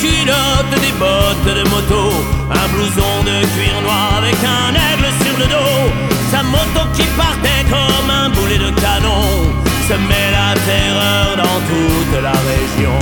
culottes, des bottes de moto, un blouson de cuir noir avec un aigle sur le dos. Sa moto qui partait comme un boulet de canon semait la terreur dans toute la région.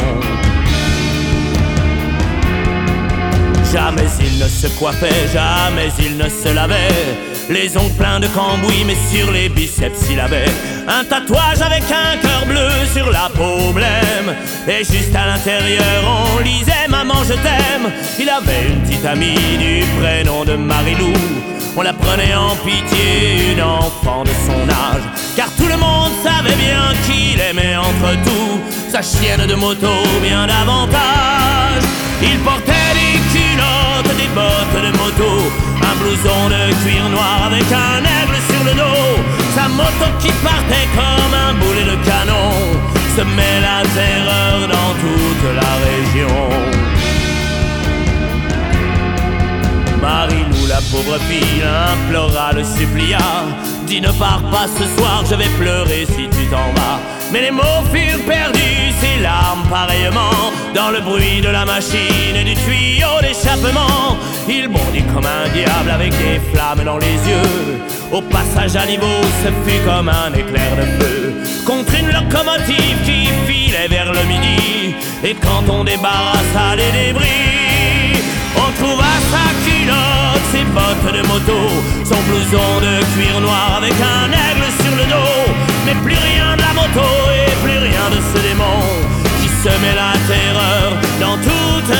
Jamais il ne se coiffait, jamais il ne se lavait, les ongles pleins de cambouis, mais sur les biceps il avait un tatouage avec un cœur bleu sur la peau blême. Et juste à l'intérieur on lisait Maman je t'aime. Il avait une petite amie du prénom de Marilou. On la prenait en pitié, une enfant de son âge, car tout le monde savait bien qu'il aimait entre tout sa chienne de moto bien davantage. Il portait des culottes, des bottes de moto, un blouson de cuir noir avec un aigle sur le dos. Sa moto qui partait comme un boulet de canon semait la terreur dans toute la région. Marilou, la pauvre fille, implora, le supplia. Dis ne pars pas ce soir, je vais pleurer si tu t'en vas. Mais les mots furent perdus, ses larmes pareillement, dans le bruit de la machine et du tuyau d'échappement. Il bondit comme un diable avec des flammes dans les yeux. Au passage à niveau, ce fut comme un éclair de feu contre une locomotive qui filait vers le midi. Et quand on débarrassa les débris, on trouva sa culotte, ses bottes de moto, son blouson de cuir noir avec un aigle sur le dos. Mais plus rien de la moto et plus rien de ce démon qui semait la terreur dans toute